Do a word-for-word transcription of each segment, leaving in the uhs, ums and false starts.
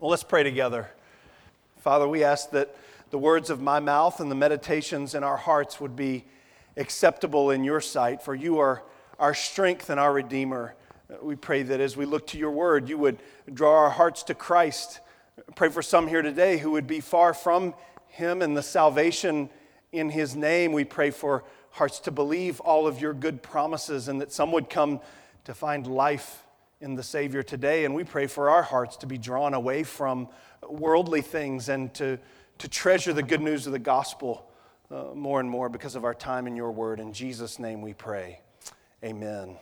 Well, let's pray together. Father, we ask that the words of my mouth and the meditations in our hearts would be acceptable in your sight, for you are our strength and our Redeemer. We pray that as we look to your word, you would draw our hearts to Christ. Pray for some here today who would be far from him and the salvation in his name. We pray for hearts to believe all of your good promises and that some would come to find life in the Savior today. And we pray for our hearts to be drawn away from worldly things and to, to treasure the good news of the gospel uh, more and more because of our time in your word. In Jesus' name we pray. Amen.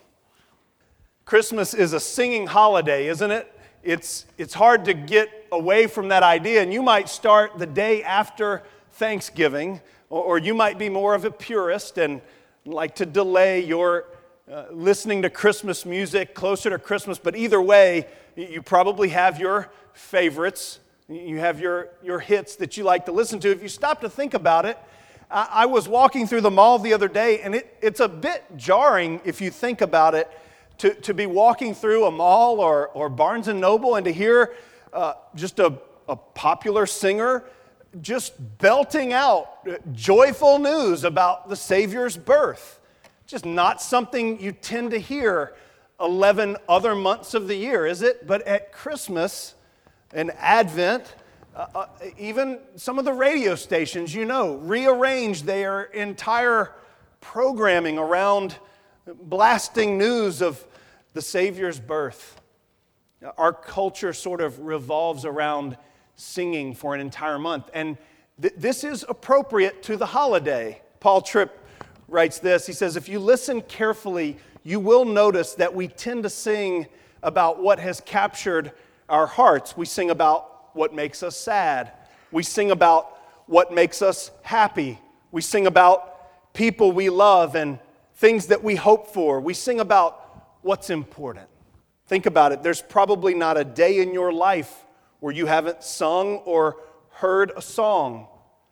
Christmas is a singing holiday, isn't it? It's, it's hard to get away from that idea, and you might start the day after Thanksgiving, or, or you might be more of a purist and like to delay your Uh, listening to Christmas music closer to Christmas, but either way, you probably have your favorites. You have your, your hits that you like to listen to. If you stop to think about it, I, I was walking through the mall the other day, and it, it's a bit jarring if you think about it, to, to be walking through a mall or, or Barnes and Noble and to hear uh, just a, a popular singer just belting out joyful news about the Savior's birth. Just not something you tend to hear eleven other months of the year, is it? But at Christmas and Advent, uh, uh, even some of the radio stations, you know, rearrange their entire programming around blasting news of the Savior's birth. Our culture sort of revolves around singing for an entire month, and th- this is appropriate to the holiday. Paul Tripp writes this. He says, if you listen carefully, you will notice that we tend to sing about what has captured our hearts. We sing about what makes us sad. We sing about what makes us happy. We sing about people we love and things that we hope for. We sing about what's important. Think about it. There's probably not a day in your life where you haven't sung or heard a song.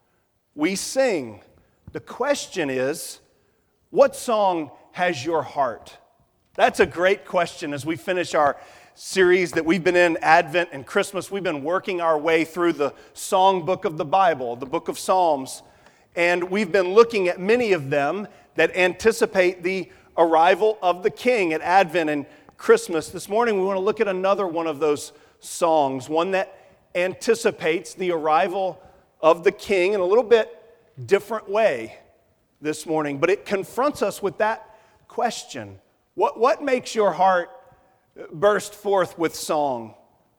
We sing. The question is, what song has your heart? That's a great question as we finish our series that we've been in, Advent and Christmas. We've been working our way through the song book of the Bible, the book of Psalms, and we've been looking at many of them that anticipate the arrival of the King at Advent and Christmas. This morning we want to look at another one of those songs, one that anticipates the arrival of the King in a little bit different way this morning, but it confronts us with that question. What, what makes your heart burst forth with song?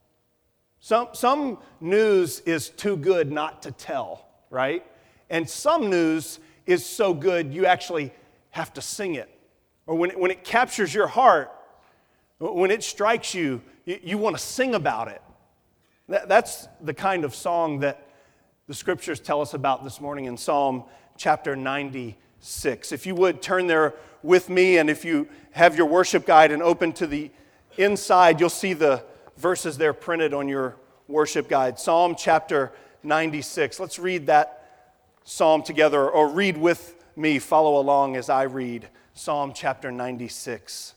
Some, some news is too good not to tell, right? And some news is so good you actually have to sing it. Or when it, when it captures your heart, when it strikes you, you, you want to sing about it. That, that's the kind of song that the scriptures tell us about this morning in Psalm chapter ninety-six. If you would turn there with me, and if you have your worship guide and open to the inside, you'll see the verses there printed on your worship guide. Psalm chapter ninety-six. Let's read that psalm together, or read with me, follow along as I read Psalm chapter ninety-six.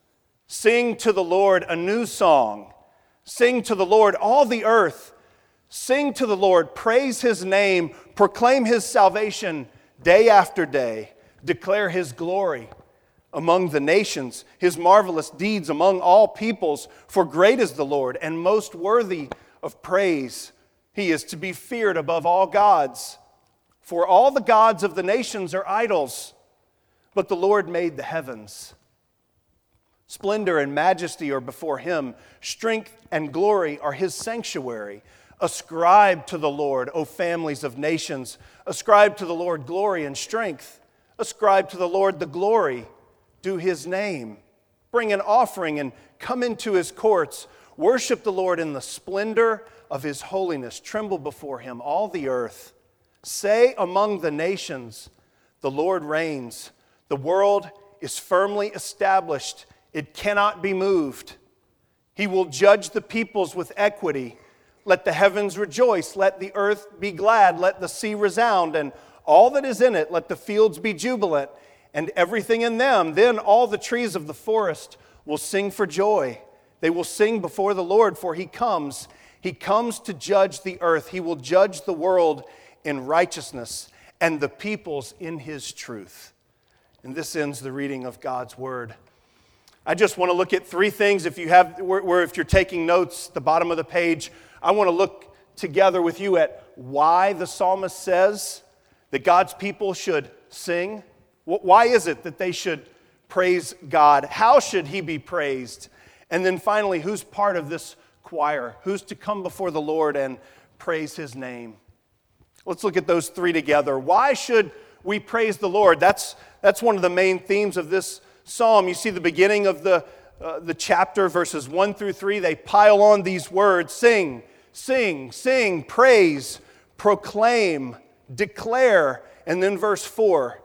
Sing to the Lord a new song. Sing to the Lord all the earth. Sing to the Lord, praise his name, proclaim his salvation day after day. Declare his glory among the nations, his marvelous deeds among all peoples. For great is the Lord and most worthy of praise. He is to be feared above all gods. For all the gods of the nations are idols, but the Lord made the heavens. Splendor and majesty are before him. Strength and glory are his sanctuary. Ascribe to the Lord, O families of nations. Ascribe to the Lord glory and strength. Ascribe to the Lord the glory due his name. Bring an offering and come into his courts. Worship the Lord in the splendor of his holiness. Tremble before him, all the earth. Say among the nations, the Lord reigns. The world is firmly established. It cannot be moved. He will judge the peoples with equity. Let the heavens rejoice. Let the earth be glad. Let the sea resound, and all that is in it. Let the fields be jubilant, and everything in them. Then all the trees of the forest will sing for joy. They will sing before the Lord, for he comes. He comes to judge the earth. He will judge the world in righteousness and the peoples in his truth. And this ends the reading of God's word. I just want to look at three things. If you have, where if you're taking notes, the bottom of the page, I want to look together with you at why the psalmist says that God's people should sing. Why is it that they should praise God? How should he be praised? And then finally, who's part of this choir? Who's to come before the Lord and praise his name? Let's look at those three together. Why should we praise the Lord? That's, that's one of the main themes of this psalm. You see the beginning of the, uh, the chapter, verses one through three, they pile on these words: sing, sing, sing, praise, proclaim, declare. And then verse four,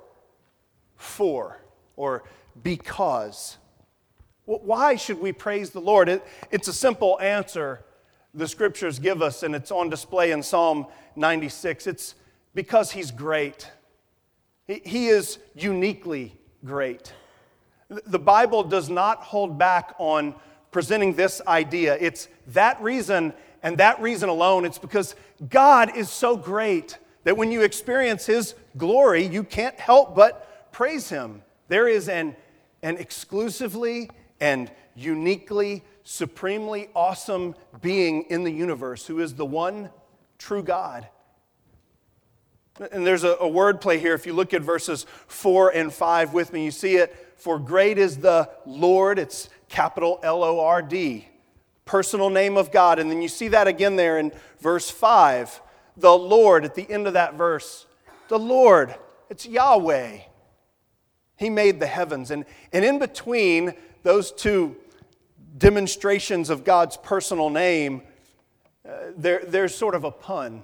for, or because. Well, why should we praise the Lord? It, it's a simple answer the scriptures give us, and it's on display in Psalm ninety-six. It's because he's great. He, he is uniquely great. The Bible does not hold back on presenting this idea. It's that reason, and that reason alone. It's because God is so great that when you experience his glory, you can't help but praise him. There is an, an exclusively and uniquely, supremely awesome being in the universe who is the one true God. And there's a, a word play here. If you look at verses four and five with me, you see it. For great is the Lord. It's capital L O R D. Personal name of God. And then you see that again there in verse five. The Lord at the end of that verse. The Lord. It's Yahweh. He made the heavens. And, and in between those two demonstrations of God's personal name, uh, there, there's sort of a pun.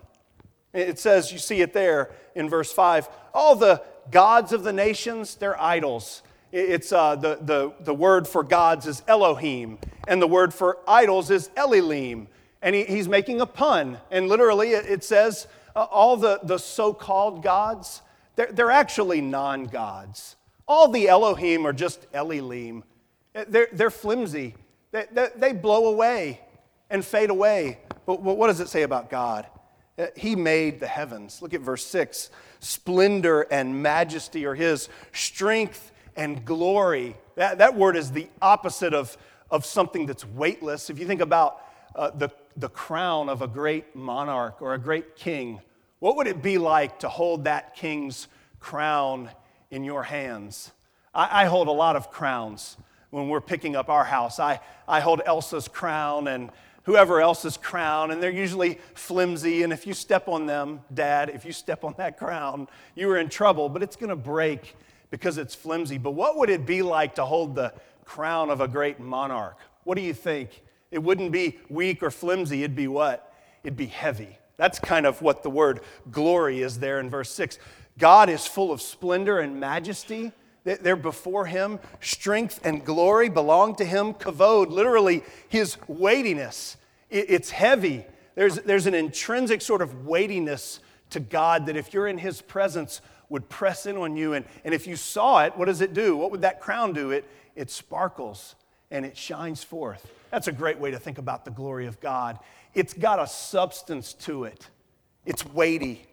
It says, you see it there in verse five, all the gods of the nations, they're idols. It's uh, the, the, the word for gods is Elohim, and the word for idols is Elilim. And he, he's making a pun. And literally it, it says uh, all the, the so-called gods, they're, they're actually non-gods. All the Elohim are just Elilim. They're, they're flimsy. They, they, they blow away and fade away. But what does it say about God? He made the heavens. Look at verse six. Splendor and majesty are his. Strength and glory. That, that word is the opposite of, of something that's weightless. If you think about uh, the, the crown of a great monarch or a great king, what would it be like to hold that king's crown in your hands? I, I hold a lot of crowns when we're picking up our house. I, I hold Elsa's crown and whoever else's crown, and they're usually flimsy, and if you step on them, Dad, if you step on that crown, you are in trouble, but it's going to break because it's flimsy. But what would it be like to hold the crown of a great monarch? What do you think? It wouldn't be weak or flimsy. It'd be what? It'd be heavy. That's kind of what the word glory is there in verse six. God is full of splendor and majesty. They're before him. Strength and glory belong to him. Kavod, literally his weightiness. It's heavy. There's, there's an intrinsic sort of weightiness to God that if you're in his presence would press in on you. And, and if you saw it, what does it do? What would that crown do? It, it sparkles and it shines forth. That's a great way to think about the glory of God. It's got a substance to it. It's weighty.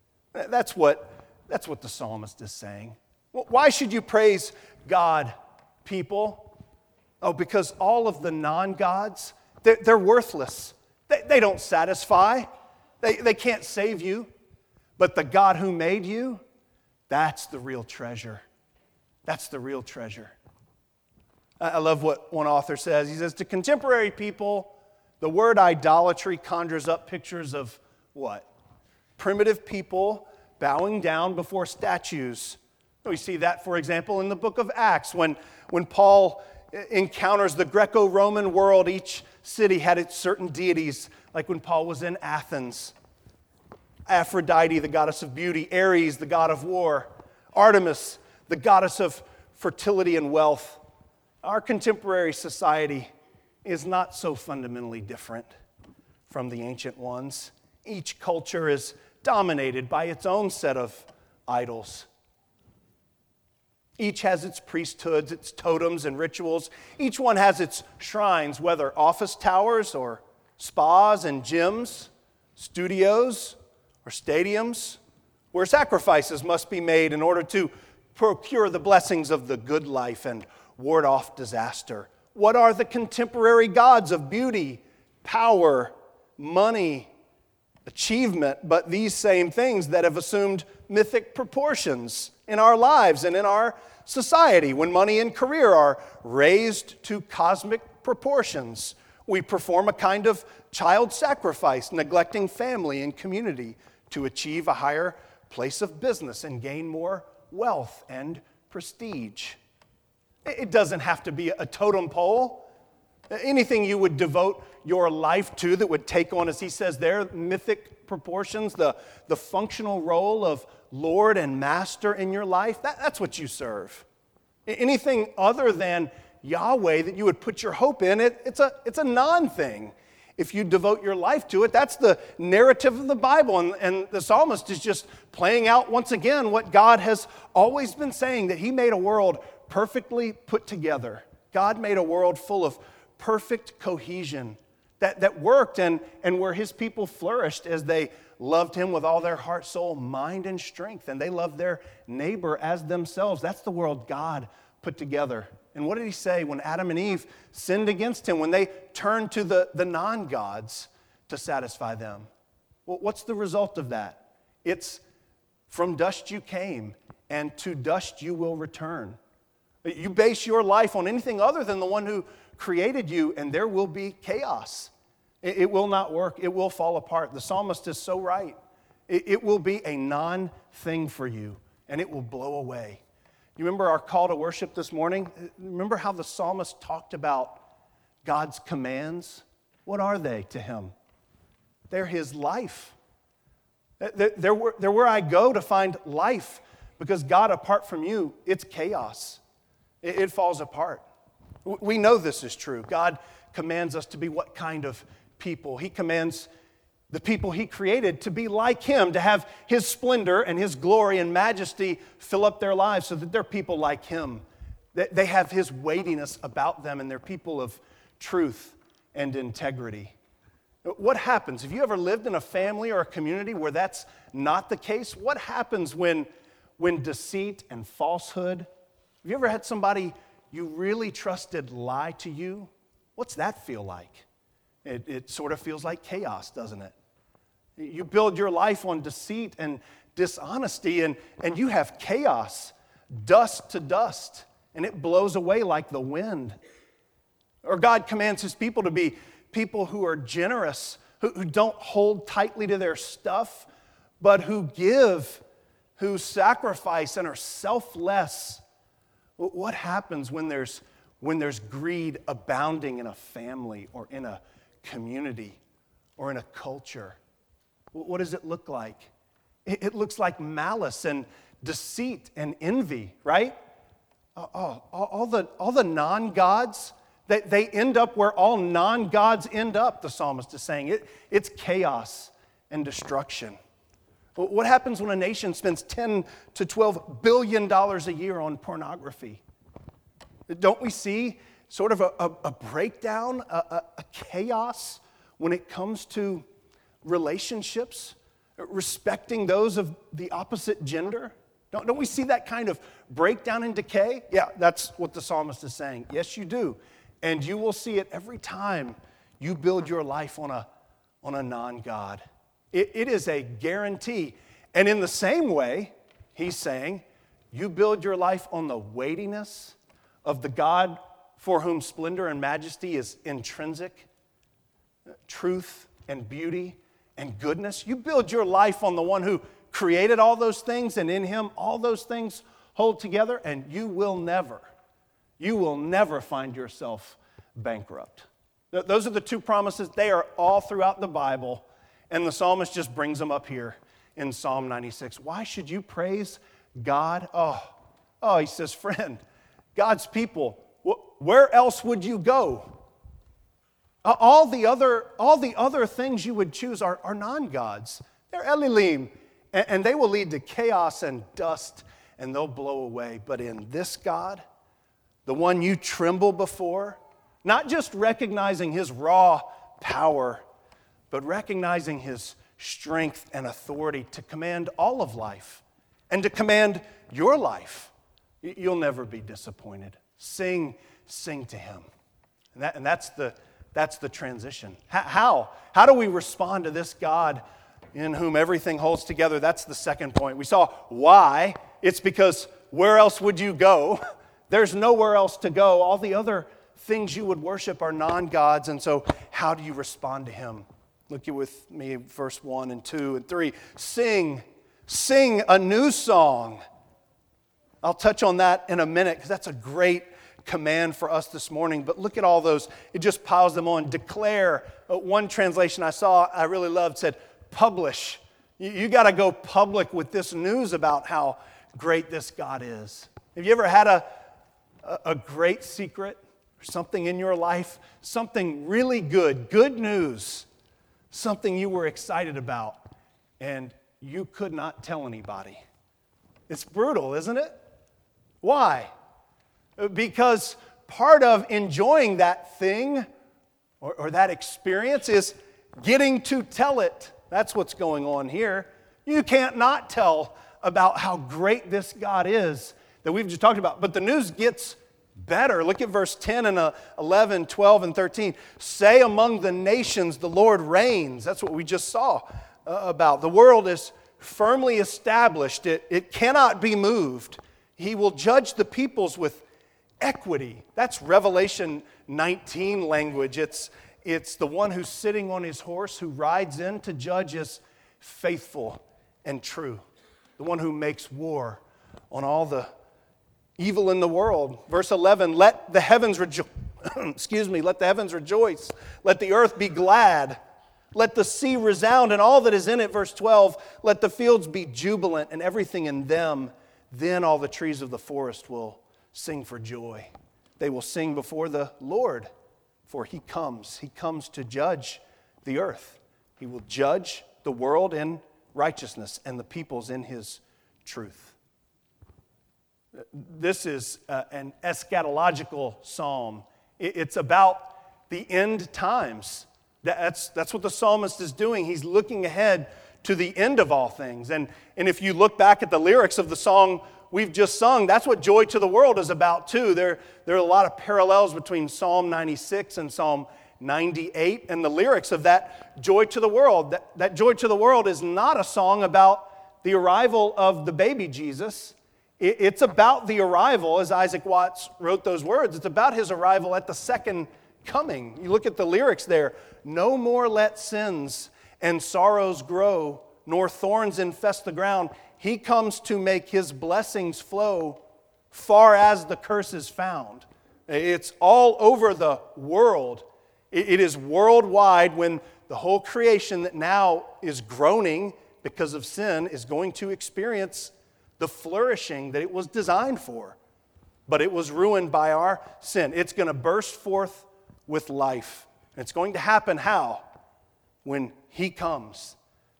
That's what, that's what the psalmist is saying. Why should you praise God, people? Oh, because all of the non-gods, they're, they're worthless. They, they don't satisfy. They, they can't save you. But the God who made you, that's the real treasure. That's the real treasure. I love what one author says. He says, to contemporary people, the word idolatry conjures up pictures of what? Primitive people bowing down before statues. We see that, for example, in the book of Acts. When, when Paul encounters the Greco-Roman world, each city had its certain deities, like when Paul was in Athens. Aphrodite, the goddess of beauty. Ares, the god of war. Artemis, the goddess of fertility and wealth. Our contemporary society is not so fundamentally different from the ancient ones. Each culture is dominated by its own set of idols. Each has its priesthoods, its totems and rituals. Each one has its shrines, whether office towers or spas and gyms, studios, or stadiums, where sacrifices must be made in order to procure the blessings of the good life and ward off disaster? What are the contemporary gods of beauty, power, money, achievement, but these same things that have assumed mythic proportions in our lives and in our society? When money and career are raised to cosmic proportions, we perform a kind of child sacrifice, neglecting family and community to achieve a higher place of business and gain more wealth and prestige. It doesn't have to be a totem pole. Anything you would devote your life to that would take on, as he says there, mythic proportions, the, the functional role of Lord and Master in your life, that, that's what you serve. Anything other than Yahweh that you would put your hope in, it, it's a, it's a non-thing. If you devote your life to it, that's the narrative of the Bible. And, and the psalmist is just playing out once again what God has always been saying, that he made a world perfectly put together. God made a world full of perfect cohesion that, that worked and, and where his people flourished as they loved him with all their heart, soul, mind, and strength. And they loved their neighbor as themselves. That's the world God put together. And what did he say when Adam and Eve sinned against him, when they turned to the, the non-gods to satisfy them? Well, what's the result of that? It's from dust you came, and to dust you will return. You base your life on anything other than the one who created you, and there will be chaos. It, it will not work. It will fall apart. The psalmist is so right. It, it will be a non-thing for you, and it will blow away. You remember our call to worship this morning? Remember how the psalmist talked about God's commands? What are they to him? They're his life. They're, they're, where, they're where I go to find life, because God, apart from you, it's chaos. It, it falls apart. We know this is true. God commands us to be what kind of people? He commands the people he created to be like him, to have his splendor and his glory and majesty fill up their lives so that they're people like him. They have his weightiness about them, and they're people of truth and integrity. What happens? Have you ever lived in a family or a community where that's not the case? What happens when, when deceit and falsehood? Have you ever had somebody you really trusted lie to you? What's that feel like? It, it sort of feels like chaos, doesn't it? You build your life on deceit and dishonesty, and, and you have chaos, dust to dust, and it blows away like the wind. Or God commands his people to be people who are generous, who, who don't hold tightly to their stuff, but who give, who sacrifice and are selfless. What happens when there's, when there's greed abounding in a family or in a community or in a culture? What does it look like? It looks like malice and deceit and envy, right? Oh, all the, all the non-gods, they, they end up where all non-gods end up, the psalmist is saying. It, it's chaos and destruction. What happens when a nation spends ten to twelve billion dollars a year on pornography? Don't we see sort of a, a, a breakdown, a, a, a chaos when it comes to relationships, respecting those of the opposite gender? Don't, don't we see that kind of breakdown and decay? Yeah, that's what the psalmist is saying. Yes, you do. And you will see it every time you build your life on a, on a non-God. It, it is a guarantee. And in the same way, he's saying, you build your life on the weightiness of the God for whom splendor and majesty is intrinsic, truth and beauty and goodness. You build your life on the one who created all those things, and in him all those things hold together, and you will never, you will never find yourself bankrupt. Those are the two promises. They are all throughout the Bible, and the psalmist just brings them up here in Psalm ninety-six. Why should you praise God? Oh, oh, he says, friend, God's people, where else would you go? All the other, all the other things you would choose are, are non-gods. They're Elilim, and, and they will lead to chaos and dust, and they'll blow away. But in this God, the one you tremble before, not just recognizing his raw power but recognizing his strength and authority to command all of life and to command your life. You'll never be disappointed. Sing, sing to him. And, that, and that's the that's the transition. How? How do we respond to this God in whom everything holds together? That's the second point. We saw why. It's because where else would you go? There's nowhere else to go. All the other things you would worship are non-gods. And so how do you respond to him? Look with me at verse one and two and three. Sing, sing a new song. I'll touch on that in a minute because that's a great command for us this morning. But look at all those. It just piles them on. Declare. Uh, one translation I saw I really loved said, publish. You, you got to go public with this news about how great this God is. Have you ever had a, a, a great secret or something in your life? Something really good, good news, something you were excited about, and you could not tell anybody. It's brutal, isn't it? Why? Because part of enjoying that thing or, or that experience is getting to tell it. That's what's going on here. You can't not tell about how great this God is that we've just talked about. But the news gets better. Look at verse ten and eleven, twelve, and thirteen. Say among the nations the Lord reigns. That's what we just saw uh, about. The world is firmly established. It, it cannot be moved. He will judge the peoples with equity. That's Revelation nineteen language. It's, it's the one who's sitting on his horse who rides in to judge as faithful and true. The one who makes war on all the evil in the world. Verse eleven, let the heavens rejoice. Excuse me, let the heavens rejoice. Let the earth be glad. Let the sea resound and all that is in it. Verse twelve, let the fields be jubilant and everything in them. Then all the trees of the forest will sing for joy. They will sing before the Lord, for he comes. He comes to judge the earth. He will judge the world in righteousness and the peoples in his truth. This is uh, an eschatological psalm. It's about the end times. That's, that's what the psalmist is doing. He's looking ahead to the end of all things. And, and if you look back at the lyrics of the song we've just sung, that's what Joy to the World is about too. There, there are a lot of parallels between Psalm ninety-six and Psalm ninety-eight and the lyrics of that Joy to the World. That, that Joy to the World is not a song about the arrival of the baby Jesus. It, it's about the arrival, as Isaac Watts wrote those words, it's about his arrival at the second coming. You look at the lyrics there. No more let sins and sorrows grow, nor thorns infest the ground. He comes to make his blessings flow far as the curse is found. It's all over the world. It is worldwide when the whole creation that now is groaning because of sin is going to experience the flourishing that it was designed for. But it was ruined by our sin. It's going to burst forth with life. And it's going to happen how? When he comes.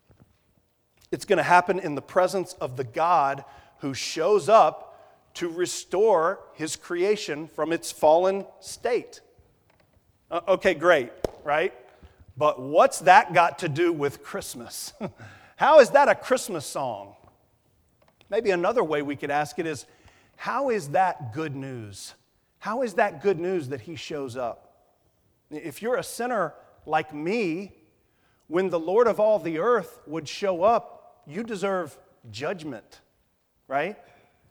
It's going to happen in the presence of the God who shows up to restore his creation from its fallen state. Uh, okay, great, right? But what's that got to do with Christmas? How is that a Christmas song? Maybe another way we could ask it is, how is that good news? How is that good news that he shows up? If you're a sinner like me, when the Lord of all the earth would show up, you deserve judgment, right?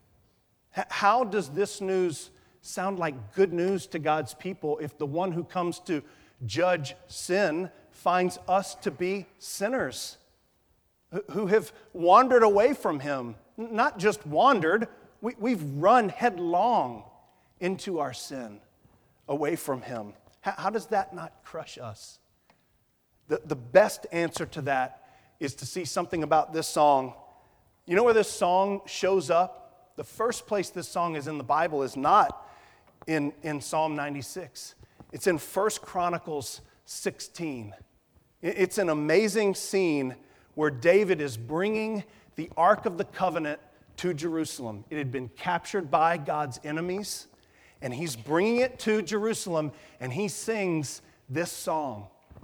How does this news sound like good news to God's people if the one who comes to judge sin finds us to be sinners who have wandered away from him? Not just wandered, we, we've run headlong into our sin away from him. How, how does that not crush us? The, the best answer to that is to see something about this song. You know where this song shows up? The first place this song is in the Bible is not in, in Psalm ninety-six. It's in First Chronicles sixteen. It's an amazing scene where David is bringing the Ark of the Covenant to Jerusalem. It had been captured by God's enemies, and he's bringing it to Jerusalem, and he sings this song.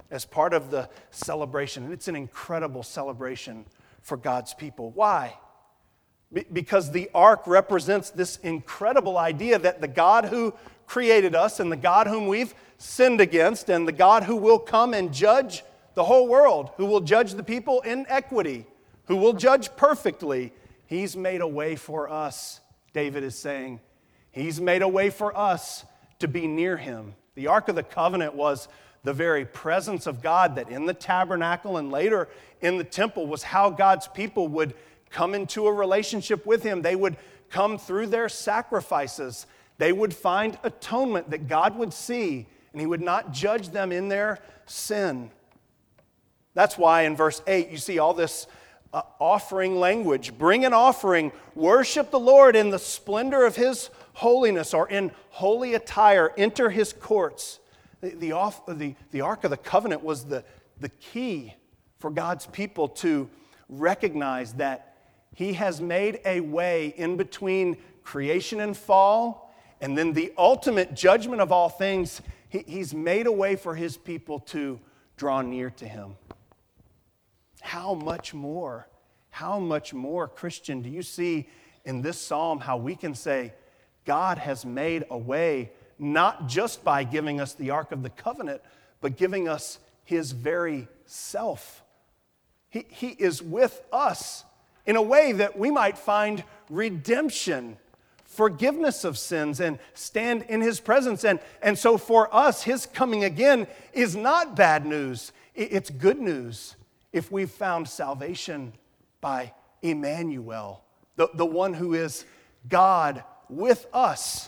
as part of the celebration. And it's an incredible celebration for God's people. Why? Be- because the ark represents this incredible idea that the God who created us and the God whom we've sinned against and the God who will come and judge the whole world, who will judge the people in equity, who will judge perfectly, He's made a way for us, David is saying. He's made a way for us to be near Him. The Ark of the Covenant was the very presence of God that in the tabernacle and later in the temple was how God's people would come into a relationship with Him. They would come through their sacrifices. They would find atonement that God would see, and He would not judge them in their sin. That's why in verse eight you see all this uh, offering language. Bring an offering, worship the Lord in the splendor of His holiness, or in holy attire, enter His courts. The, the, off, the, the Ark of the Covenant was the, the key for God's people to recognize that He has made a way in between creation and fall, and then the ultimate judgment of all things. He, he's made a way for His people to draw near to Him. How much more, how much more, Christian, do you see in this psalm how we can say, God has made a way, not just by giving us the Ark of the Covenant, but giving us His very self. He, he is with us in a way that we might find redemption, forgiveness of sins, and stand in His presence. And, and so for us, His coming again is not bad news. It's good news if we've found salvation by Emmanuel, the, the one who is God with us.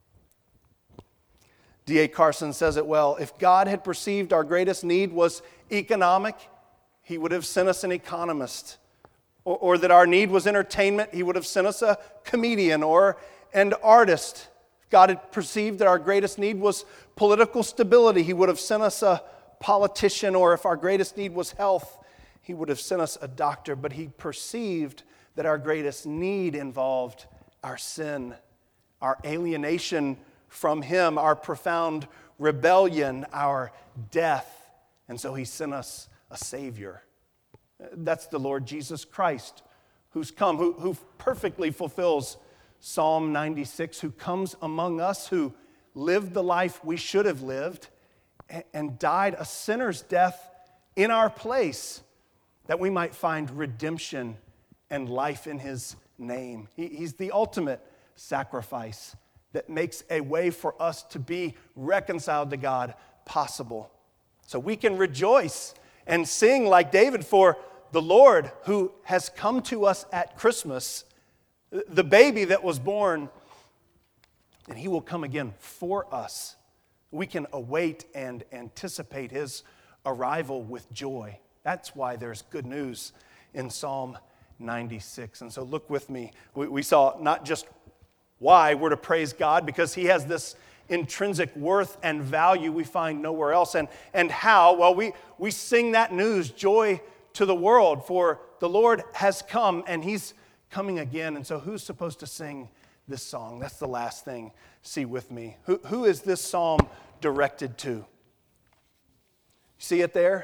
D A Carson says it well. If God had perceived our greatest need was economic, He would have sent us an economist. Or, or that our need was entertainment, He would have sent us a comedian or an artist. If God had perceived that our greatest need was political stability, He would have sent us a politician. Or if our greatest need was health, He would have sent us a doctor. But He perceived that our greatest need involved our sin, our alienation from Him, our profound rebellion, our death. And so He sent us a Savior. That's the Lord Jesus Christ, who's come, who, who perfectly fulfills Psalm ninety-six, who comes among us, who lived the life we should have lived, and, and died a sinner's death in our place, that we might find redemption and life in His name. He, he's the ultimate sacrifice that makes a way for us to be reconciled to God possible. So we can rejoice and sing like David, for the Lord who has come to us at Christmas, the baby that was born, and He will come again for us. We can await and anticipate His arrival with joy. That's why there's good news in Psalm ninety-six. And so look with me. We, we saw not just why we're to praise God, because He has this intrinsic worth and value we find nowhere else. And, and how, well, we, we sing that news, joy to the world, for the Lord has come and He's coming again. And so who's supposed to sing this song? That's the last thing. See with me. Who, who is this psalm directed to? You see it there?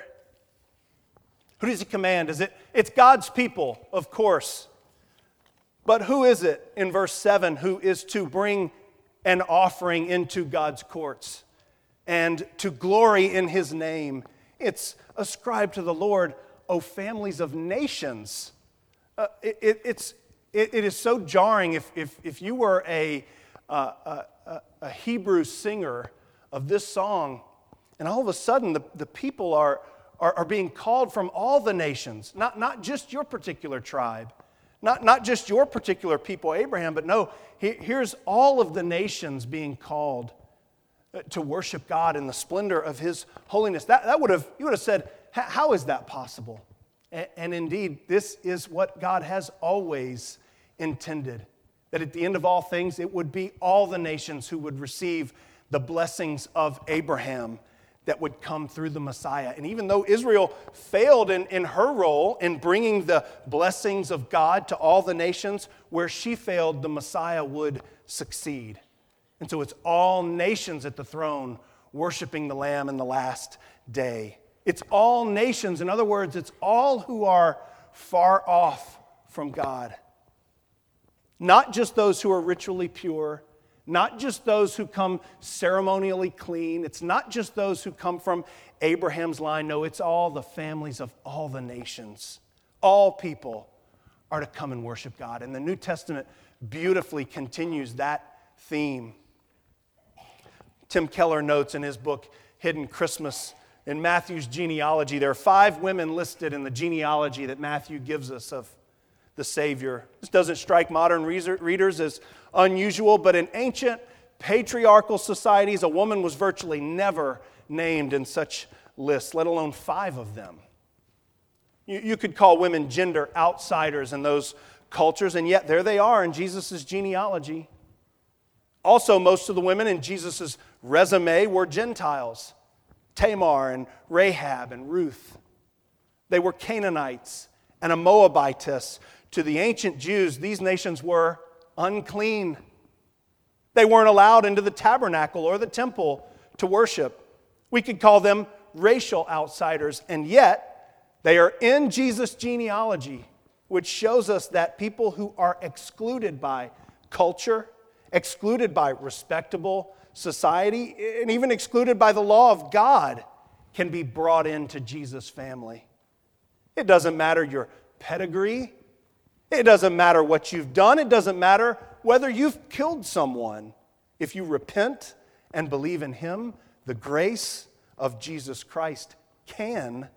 Who does He command? Is it? It's God's people, of course. But who is it in verse seven who is to bring an offering into God's courts and to glory in His name? It's ascribed to the Lord, O families of nations. Uh, it, it, it's, it, it is so jarring if, if, if you were a, uh, a, a Hebrew singer of this song, and all of a sudden the, the people are, are, are being called from all the nations, not, not just your particular tribe, not, not just your particular people, Abraham, but no, he, here's all of the nations being called to worship God in the splendor of His holiness. That, that would have, you would have said, how is that possible? And, and indeed, this is what God has always intended, that at the end of all things, it would be all the nations who would receive the blessings of Abraham that would come through the Messiah. And even though Israel failed in, in her role in bringing the blessings of God to all the nations, where she failed, the Messiah would succeed. And so it's all nations at the throne worshiping the Lamb in the last day. It's all nations. In other words, it's all who are far off from God. Not just those who are ritually pure, not just those who come ceremonially clean. It's not just those who come from Abraham's line. No, it's all the families of all the nations. All people are to come and worship God. And the New Testament beautifully continues that theme. Tim Keller notes in his book, Hidden Christmas, in Matthew's genealogy, there are five women listed in the genealogy that Matthew gives us of the Savior. This doesn't strike modern readers as unusual, but in ancient patriarchal societies, a woman was virtually never named in such lists, let alone five of them. You, you could call women gender outsiders in those cultures, and yet there they are in Jesus' genealogy. Also, most of the women in Jesus' resume were Gentiles. Tamar and Rahab and Ruth. They were Canaanites and a Moabitess. To the ancient Jews, these nations were unclean. They weren't allowed into the tabernacle or the temple to worship. We could call them racial outsiders, and yet they are in Jesus' genealogy, which shows us that people who are excluded by culture, excluded by respectable society, and even excluded by the law of God, can be brought into Jesus' family. It doesn't matter your pedigree. It doesn't matter what you've done. It doesn't matter whether you've killed someone. If you repent and believe in Him, the grace of Jesus Christ can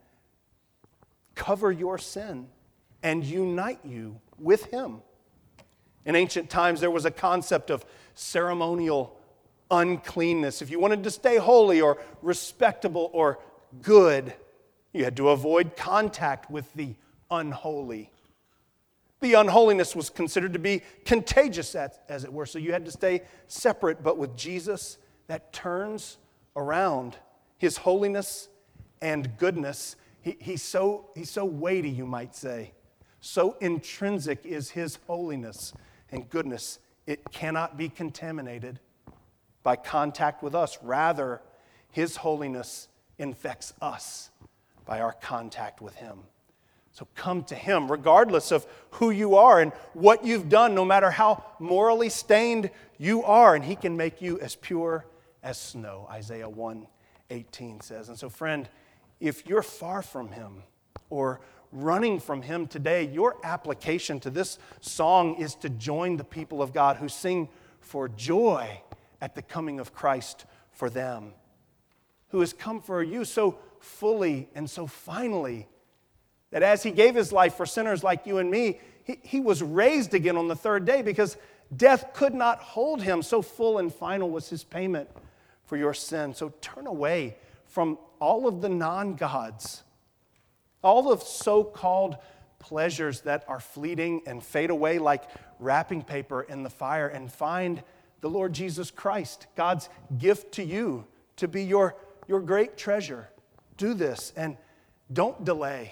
cover your sin and unite you with Him. In ancient times, there was a concept of ceremonial uncleanness. If you wanted to stay holy or respectable or good, you had to avoid contact with the unholy. The unholiness was considered to be contagious, as it were, so you had to stay separate. But with Jesus, that turns around. His holiness and goodness, he, he's, so, he's so weighty, you might say. So intrinsic is His holiness and goodness, it cannot be contaminated by contact with us. Rather, His holiness infects us by our contact with Him. So come to Him regardless of who you are and what you've done, no matter how morally stained you are, and He can make you as pure as snow, Isaiah one eighteen says. And so, friend, if you're far from Him or running from Him today, your application to this song is to join the people of God who sing for joy at the coming of Christ for them, who has come for you so fully and so finally that as He gave His life for sinners like you and me, he, he was raised again on the third day because death could not hold Him. So full and final was His payment for your sin. So turn away from all of the non-gods, all of so-called pleasures that are fleeting and fade away like wrapping paper in the fire, and find the Lord Jesus Christ, God's gift to you to be your, your great treasure. Do this and don't delay.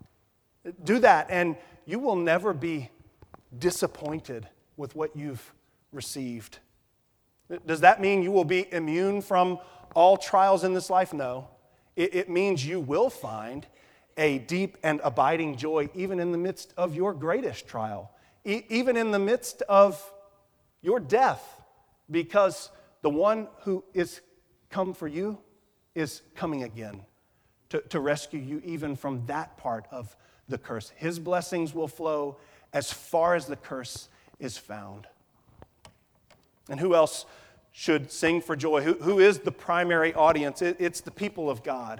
Do that, and you will never be disappointed with what you've received. Does that mean you will be immune from all trials in this life? No. It, it means you will find a deep and abiding joy even in the midst of your greatest trial, e- even in the midst of your death, because the one who is come for you is coming again to, to rescue you even from that part of the curse. His blessings will flow as far as the curse is found. And who else should sing for joy? Who, who is the primary audience? It, it's the people of God.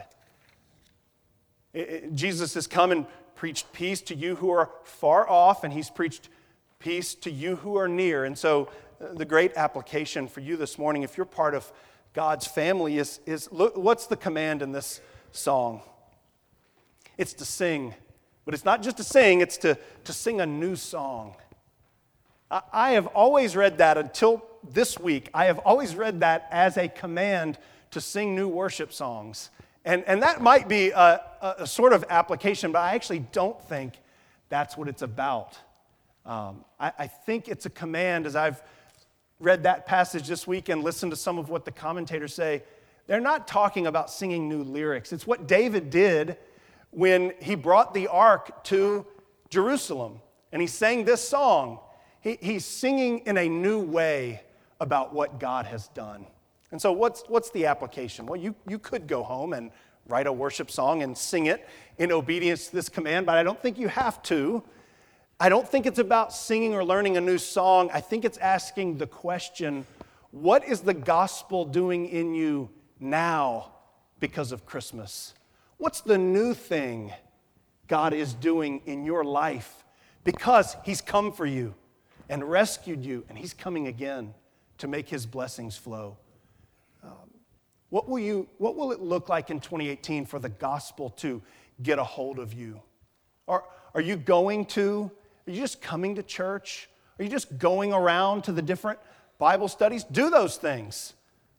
It, it, Jesus has come and preached peace to you who are far off, and He's preached peace to you who are near. And so uh, the great application for you this morning, if you're part of God's family, is, is look, what's the command in this song? It's to sing. But it's not just to sing, it's to, to sing a new song. I, I have always read that until this week. I have always read that as a command to sing new worship songs. And, and that might be a, a, a sort of application, but I actually don't think that's what it's about. Um, I, I think it's a command, as I've read that passage this week and listened to some of what the commentators say, they're not talking about singing new lyrics. It's what David did when he brought the ark to Jerusalem. And he sang this song. He, he's singing in a new way about what God has done. And so what's, what's the application? Well, you, you could go home and write a worship song and sing it in obedience to this command, but I don't think you have to. I don't think it's about singing or learning a new song. I think it's asking the question, what is the gospel doing in you now because of Christmas? What's the new thing God is doing in your life because he's come for you and rescued you, and he's coming again to make his blessings flow? Um, what will you? What will it look like in twenty eighteen for the gospel to get a hold of you? Are, are you going to, are you just coming to church? Are you just going around to the different Bible studies? Do those things.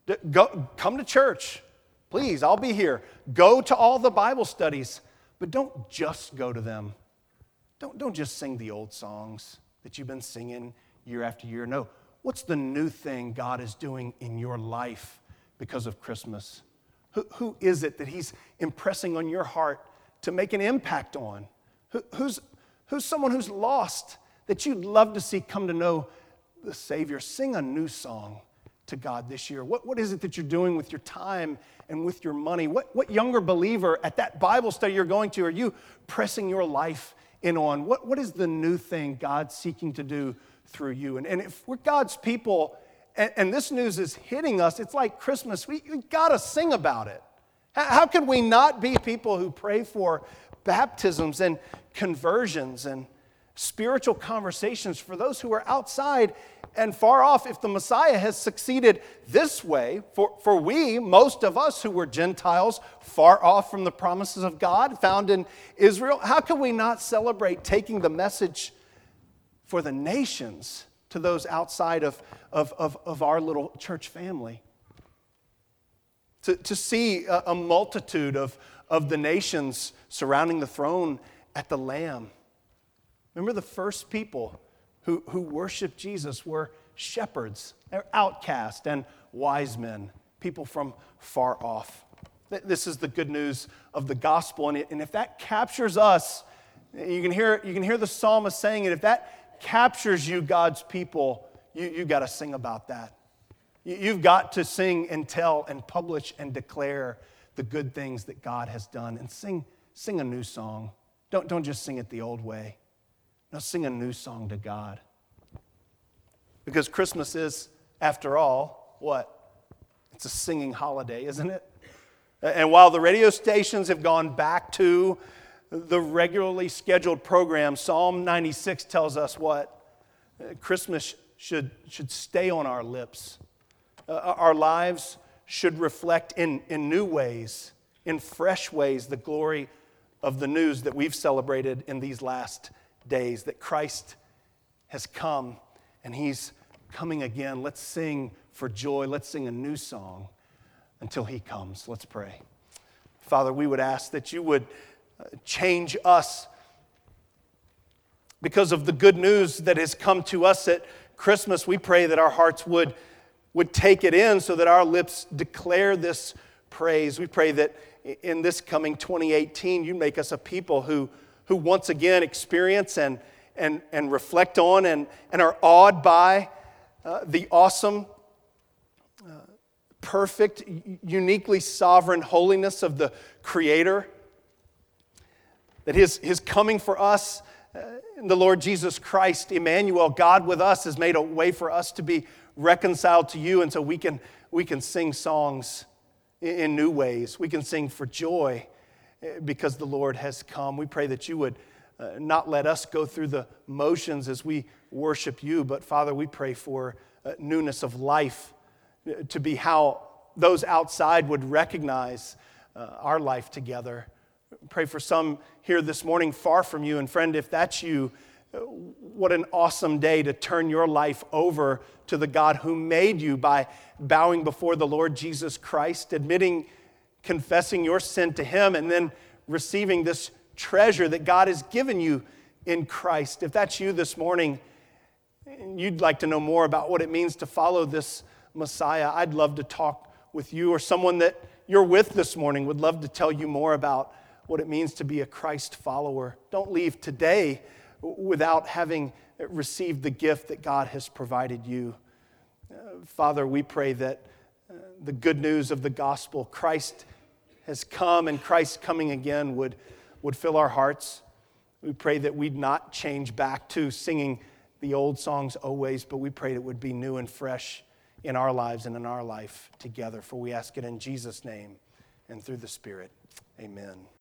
Go, come to church. Please, I'll be here. Go to all the Bible studies, but don't just go to them. Don't, don't just sing the old songs that you've been singing year after year. No, what's the new thing God is doing in your life because of Christmas? Who, who is it that he's impressing on your heart to make an impact on? Who, who's, who's someone who's lost that you'd love to see come to know the Savior? Sing a new song to God this year. What, what is it that you're doing with your time and with your money? What, what younger believer at that Bible study you're going to are you pressing your life in on? What, what is the new thing God's seeking to do through you? And, and if we're God's people and, and this news is hitting us, it's like Christmas. We, we got to sing about it. How, how can we not be people who pray for baptisms and conversions and spiritual conversations for those who are outside and far off if the Messiah has succeeded this way? For, for we, most of us who were Gentiles, far off from the promises of God found in Israel, how can we not celebrate taking the message for the nations to those outside of, of, of, of our little church family? To, to see a, a multitude of, of the nations surrounding the throne at the Lamb. Remember, the first people who, who worshiped Jesus were shepherds, they're outcasts and wise men, people from far off. This is the good news of the gospel, and, it, and if that captures us, you can hear you can hear the psalmist saying it. If that captures you, God's people, you you got to sing about that. You, you've got to sing and tell and publish and declare the good things that God has done, and sing sing a new song. Don't don't just sing it the old way. Now sing a new song to God. Because Christmas is, after all, what? It's a singing holiday, isn't it? And while the radio stations have gone back to the regularly scheduled program, Psalm ninety-six tells us what? Christmas should, should stay on our lips. Uh, our lives should reflect in, in new ways, in fresh ways, the glory of the news that we've celebrated in these last days, that Christ has come and he's coming again. Let's sing for joy. Let's sing a new song until he comes. Let's pray. Father, we would ask that you would change us because of the good news that has come to us at Christmas. We pray that our hearts would, would take it in so that our lips declare this praise. We pray that in this coming twenty eighteen, you make us a people who who once again experience and, and, and reflect on and, and are awed by uh, the awesome, uh, perfect, uniquely sovereign holiness of the Creator. That his, his coming for us, uh, the Lord Jesus Christ, Emmanuel, God with us, has made a way for us to be reconciled to you, and so we can, we can sing songs in, in new ways. We can sing for joy because the Lord has come. We pray that you would uh, not let us go through the motions as we worship you, but Father, we pray for uh, newness of life uh, to be how those outside would recognize uh, our life together. Pray for some here this morning far from you, and friend, if that's you, uh, what an awesome day to turn your life over to the God who made you by bowing before the Lord Jesus Christ, admitting confessing your sin to him, and then receiving this treasure that God has given you in Christ. If that's you this morning, and you'd like to know more about what it means to follow this Messiah, I'd love to talk with with you, or someone that you're with this morning would love to tell you more about what it means to be a Christ follower, don't leave today without having received the gift that God has provided you. Uh, Father, we pray that uh, the good news of the gospel, Christ has come and Christ coming again would, would fill our hearts. We pray that we'd not change back to singing the old songs always, but we pray it would be new and fresh in our lives and in our life together. For we ask it in Jesus' name and through the Spirit. Amen.